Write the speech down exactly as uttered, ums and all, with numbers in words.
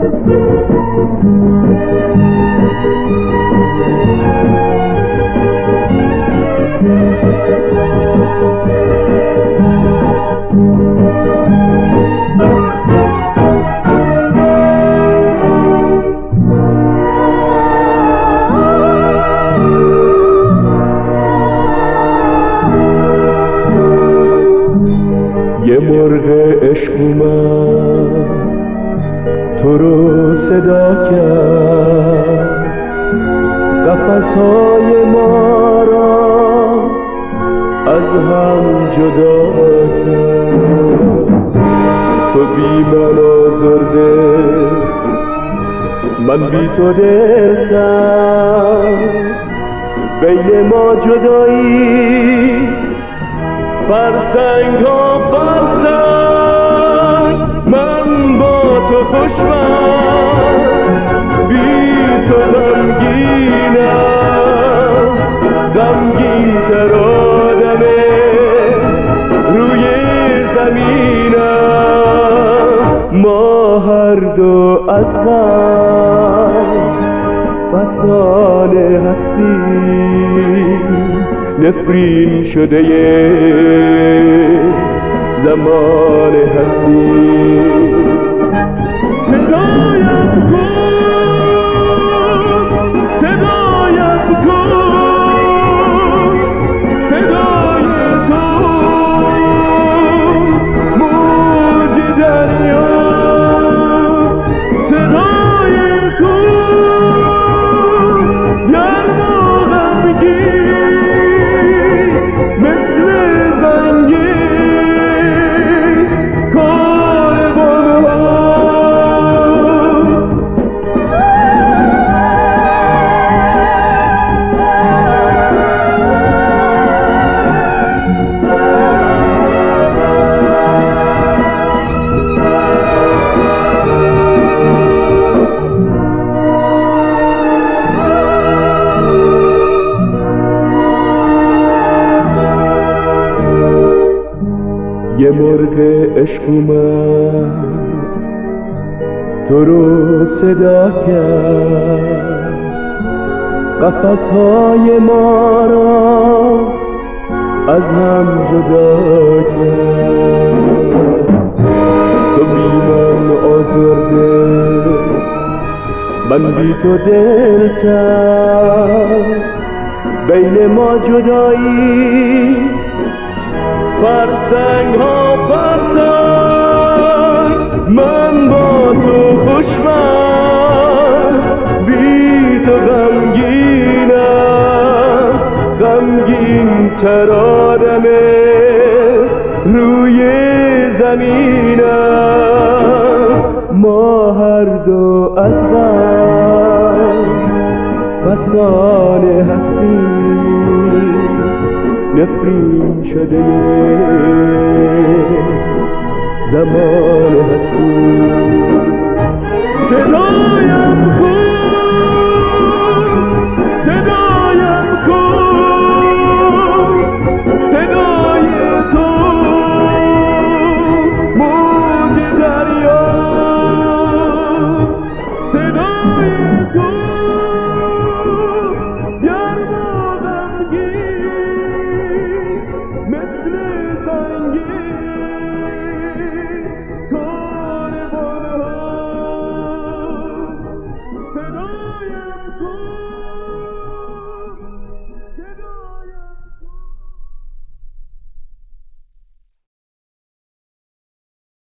یه مرغ عشق اومد تو رو صدا کرد، قفس‌های ما را از هم جدا کرد. تو بی من آزرده، من بی تو دلتنگ، بین ما جدایی فرسنگ ها فرسنگ. من با تو خوشبخت، بی تو غمگینم، غمگین تر آدم روی زمینم. ما هر دو از غم فسانه هستیم، نفرین شده زمان هستیم. صدایم کن، صدایم کن، صدای تو موج دریا. صدای تو گرم و غمگین مثل زنگین کاروان‌ها. یه مرغ عشق اومد تو رو صدا کرد، قفس‌های ما را از هم جدا کرد. تو بی من آزرده، من بی تو دلتنگ، بین ما جدایی فرسنگ ها فرسنگ. من با تو خوشبخت، بی تو غمگینم، غمگین تر آدم روی زمینم. ما هر دو از غم فسانه هستیم، نفرین شده زمان هستیم. صدایم کن، صدایم کن، صدای تو موج دریا. صدای تو گرم و غمگین مثل زنگین کاروان‌ها. صدایم کن.